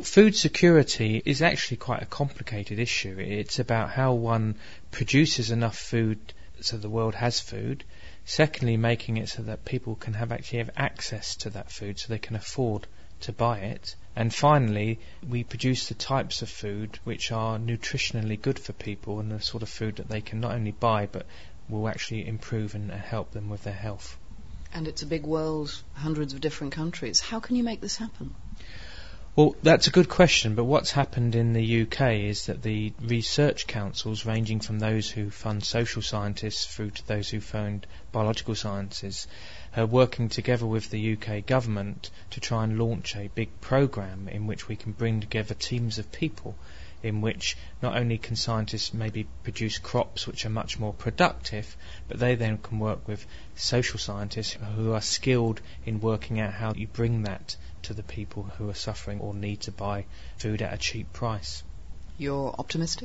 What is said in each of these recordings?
Food security is actually quite a complicated issue. It's about how one produces enough food so the world has food. Secondly, making it so that people can have access to that food so they can afford to buy it. And finally, we produce the types of food which are nutritionally good for people and the sort of food that they can not only buy but will actually improve and help them with their health. And it's a big world, hundreds of different countries. How can you make this happen? Well, that's a good question, but what's happened in the UK is that the research councils, ranging from those who fund social scientists through to those who fund biological sciences, are working together with the UK government to try and launch a big programme in which we can bring together teams of people, in which not only can scientists maybe produce crops which are much more productive, but they then can work with social scientists who are skilled in working out how you bring that to the people who are suffering or need to buy food at a cheap price. You're optimistic?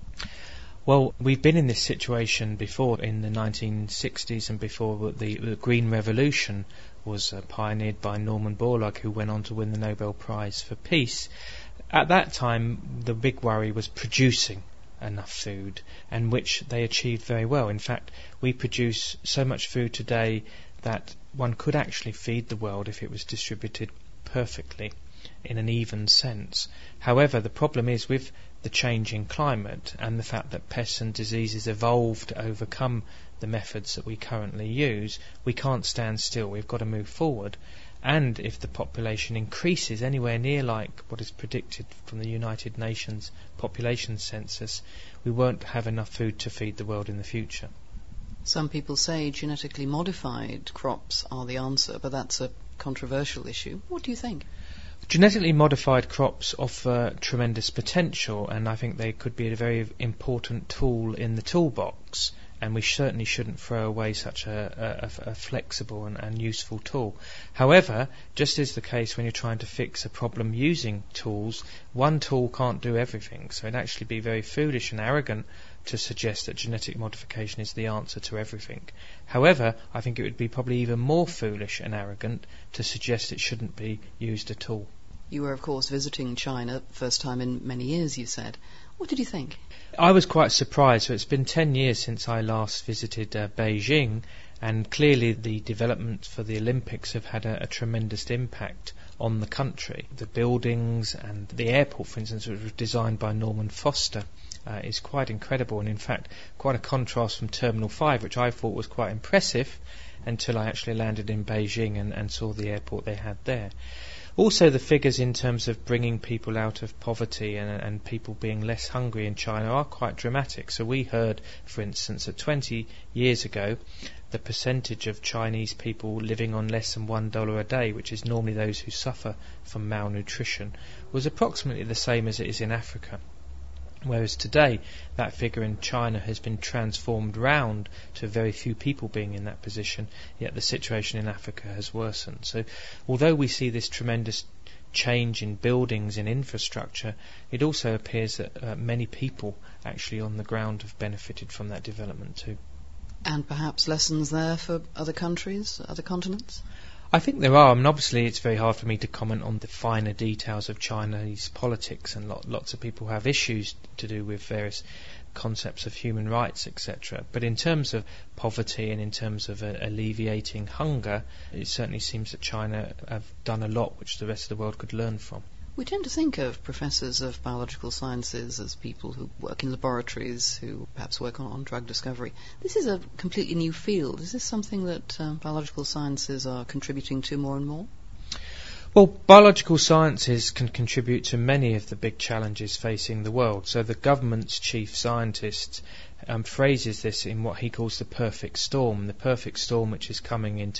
Well, we've been in this situation before in the 1960s and before the Green Revolution was pioneered by Norman Borlaug, who went on to win the Nobel Prize for Peace. At that time, the big worry was producing enough food, and which they achieved very well. In fact, we produce so much food today that one could actually feed the world if it was distributed perfectly in an even sense. However, the problem is with the change in climate and the fact that pests and diseases evolved to overcome the methods that we currently use, we can't stand still. We've got to move forward. And if the population increases anywhere near like what is predicted from the United Nations population census, we won't have enough food to feed the world in the future. Some people say genetically modified crops are the answer, but that's a controversial issue. What do you think? Genetically modified crops offer tremendous potential, and I think they could be a very important tool in the toolbox, and we certainly shouldn't throw away such a flexible and useful tool. However, just as the case when you're trying to fix a problem using tools, one tool can't do everything, so it'd actually be very foolish and arrogant to suggest that genetic modification is the answer to everything. However, I think it would be probably even more foolish and arrogant to suggest it shouldn't be used at all. You were, of course, visiting China, first time in many years, you said. What did you think? I was quite surprised. So it's been 10 years since I last visited Beijing, and clearly the developments for the Olympics have had a tremendous impact on the country. The buildings and the airport, for instance, which was designed by Norman Foster, is quite incredible, and in fact quite a contrast from Terminal 5, which I thought was quite impressive until I actually landed in Beijing and saw the airport they had there. Also, the figures in terms of bringing people out of poverty and people being less hungry in China are quite dramatic. So we heard, for instance, that 20 years ago, the percentage of Chinese people living on less than $1 a day, which is normally those who suffer from malnutrition, was approximately the same as it is in Africa. Whereas today, that figure in China has been transformed round to very few people being in that position, yet the situation in Africa has worsened. So although we see this tremendous change in buildings and infrastructure, it also appears that many people actually on the ground have benefited from that development too. And perhaps lessons there for other countries, other continents? I think there are. I mean, obviously it's very hard for me to comment on the finer details of Chinese politics, and lots of people have issues to do with various concepts of human rights, etc. But in terms of poverty and in terms of alleviating hunger, it certainly seems that China have done a lot which the rest of the world could learn from. We tend to think of professors of biological sciences as people who work in laboratories, who perhaps work on drug discovery. This is a completely new field. Is this something that biological sciences are contributing to more and more? Well, biological sciences can contribute to many of the big challenges facing the world. So the government's chief scientist phrases this in what he calls the perfect storm. The perfect storm, which is coming in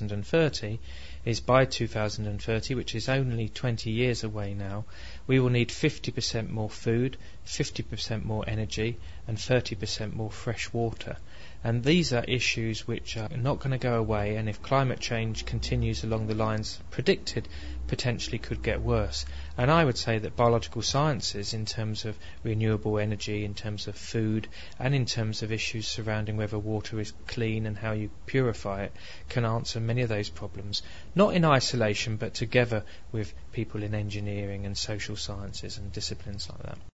2030, is by 2030, which is only 20 years away now, we will need 50% more food, 50% more energy, and 30% more fresh water. And these are issues which are not going to go away, and if climate change continues along the lines predicted, potentially could get worse. And I would say that biological sciences, in terms of renewable energy, in terms of food, and in terms of issues surrounding whether water is clean and how you purify it, can answer many of those problems, not in isolation but together with people in engineering and social sciences and disciplines like that.